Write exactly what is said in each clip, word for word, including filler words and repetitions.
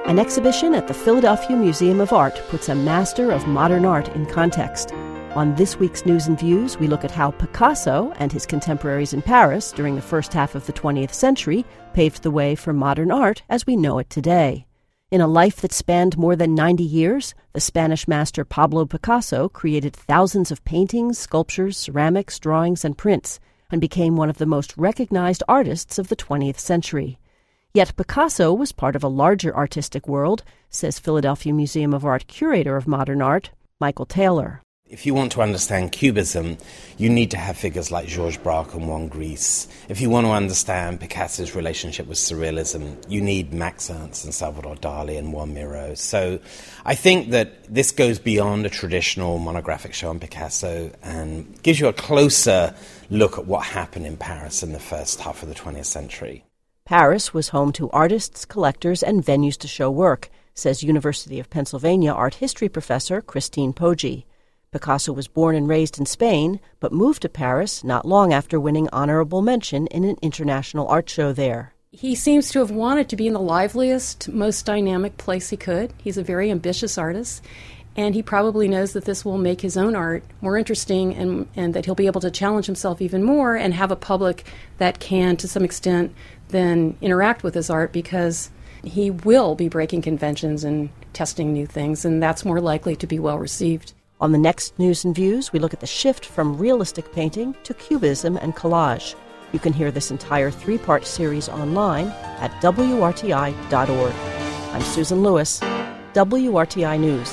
An exhibition at the Philadelphia Museum of Art puts a master of modern art in context. On this week's News and Views, we look at how Picasso and his contemporaries in Paris during the first half of the twentieth century paved the way for modern art as we know it today. In a life that spanned more than ninety years, the Spanish master Pablo Picasso created thousands of paintings, sculptures, ceramics, drawings, and prints, and became one of the most recognized artists of the twentieth century. Yet Picasso was part of a larger artistic world, says Philadelphia Museum of Art curator of modern art, Michael Taylor. If you want to understand Cubism, you need to have figures like Georges Braque and Juan Gris. If you want to understand Picasso's relationship with Surrealism, you need Max Ernst and Salvador Dali and Juan Miró. So I think that this goes beyond a traditional monographic show on Picasso and gives you a closer look at what happened in Paris in the first half of the twentieth century. Paris was home to artists, collectors, and venues to show work, says University of Pennsylvania art history professor Christine Poggi. Picasso was born and raised in Spain, but moved to Paris not long after winning honorable mention in an international art show there. He seems to have wanted to be in the liveliest, most dynamic place he could. He's a very ambitious artist, and he probably knows that this will make his own art more interesting and, and that he'll be able to challenge himself even more and have a public that can, to some extent, then interact with his art because he will be breaking conventions and testing new things, and that's more likely to be well received. On the next News and Views, we look at the shift from realistic painting to cubism and collage. You can hear this entire three-part series online at W R T I dot org. I'm Susan Lewis, W R T I News.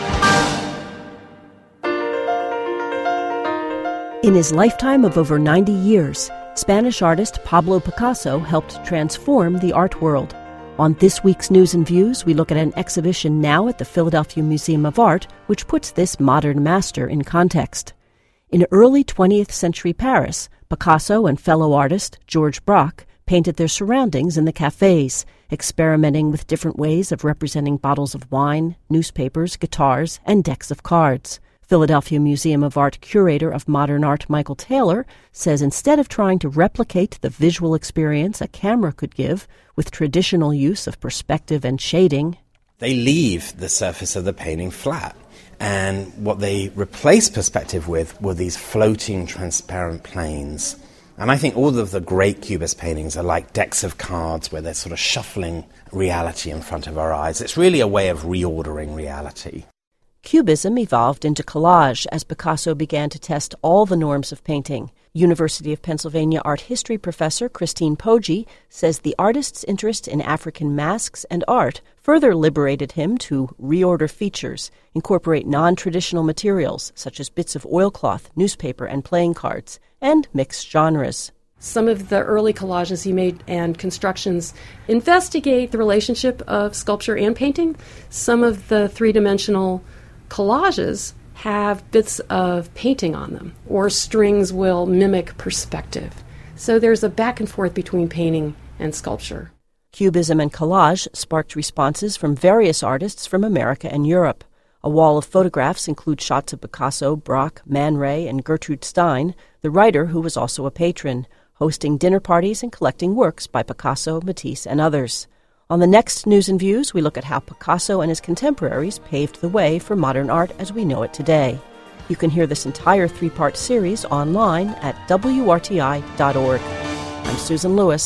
In his lifetime of over ninety years, Spanish artist Pablo Picasso helped transform the art world. On this week's News and Views, we look at an exhibition now at the Philadelphia Museum of Art, which puts this modern master in context. In early twentieth century Paris, Picasso and fellow artist Georges Braque painted their surroundings in the cafes, experimenting with different ways of representing bottles of wine, newspapers, guitars, and decks of cards. Philadelphia Museum of Art curator of modern art Michael Taylor says instead of trying to replicate the visual experience a camera could give with traditional use of perspective and shading, they leave the surface of the painting flat. And what they replace perspective with were these floating transparent planes. And I think all of the great Cubist paintings are like decks of cards where they're sort of shuffling reality in front of our eyes. It's really a way of reordering reality. Cubism evolved into collage as Picasso began to test all the norms of painting. University of Pennsylvania art history professor Christine Poggi says the artist's interest in African masks and art further liberated him to reorder features, incorporate non-traditional materials such as bits of oilcloth, newspaper, and playing cards, and mix genres. Some of the early collages he made and constructions investigate the relationship of sculpture and painting. Some of the three-dimensional collages have bits of painting on them, or strings will mimic perspective. So there's a back and forth between painting and sculpture. Cubism and collage sparked responses from various artists from America and Europe. A wall of photographs include shots of Picasso, Braque, Man Ray, and Gertrude Stein, the writer who was also a patron, hosting dinner parties and collecting works by Picasso, Matisse, and others. On the next News and Views, we look at how Picasso and his contemporaries paved the way for modern art as we know it today. You can hear this entire three-part series online at W R T I dot org. I'm Susan Lewis,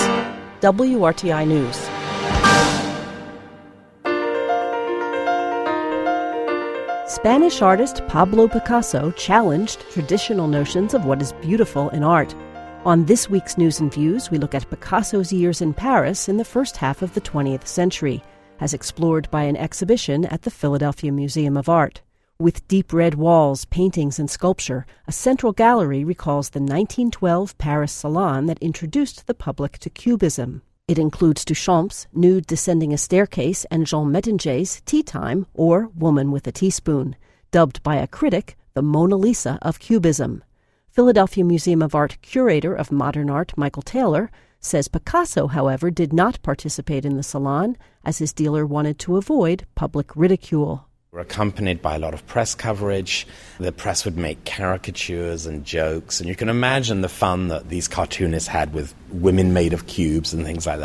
W R T I News. Spanish artist Pablo Picasso challenged traditional notions of what is beautiful in art. On this week's News and Views, we look at Picasso's years in Paris in the first half of the twentieth century, as explored by an exhibition at the Philadelphia Museum of Art. With deep red walls, paintings, and sculpture, a central gallery recalls the nineteen twelve Paris Salon that introduced the public to Cubism. It includes Duchamp's Nude Descending a Staircase and Jean Mettingier's Tea Time, or Woman with a Teaspoon, dubbed by a critic the Mona Lisa of Cubism. Philadelphia Museum of Art curator of modern art Michael Taylor says Picasso, however, did not participate in the salon as his dealer wanted to avoid public ridicule. We're accompanied by a lot of press coverage. The press would make caricatures and jokes, and you can imagine the fun that these cartoonists had with women made of cubes and things like that.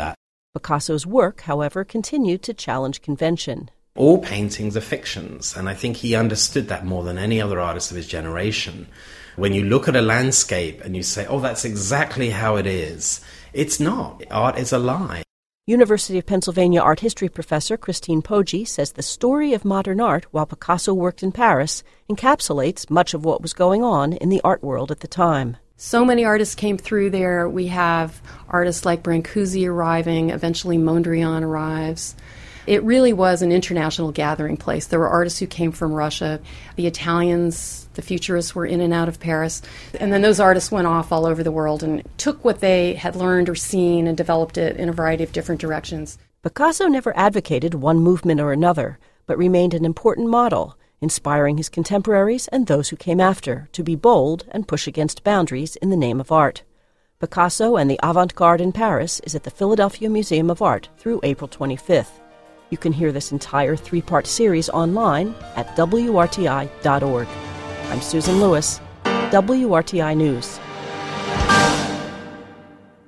Picasso's work, however, continued to challenge convention. All paintings are fictions, and I think he understood that more than any other artist of his generation. When you look at a landscape and you say, oh, that's exactly how it is, it's not. Art is a lie. University of Pennsylvania art history professor Christine Poggi says the story of modern art while Picasso worked in Paris encapsulates much of what was going on in the art world at the time. So many artists came through there. We have artists like Brancusi arriving, eventually Mondrian arrives. It really was an international gathering place. There were artists who came from Russia. The Italians, the Futurists were in and out of Paris. And then those artists went off all over the world and took what they had learned or seen and developed it in a variety of different directions. Picasso never advocated one movement or another, but remained an important model, inspiring his contemporaries and those who came after to be bold and push against boundaries in the name of art. Picasso and the Avant-Garde in Paris is at the Philadelphia Museum of Art through April twenty-fifth. You can hear this entire three-part series online at W R T I dot org. I'm Susan Lewis, W R T I News.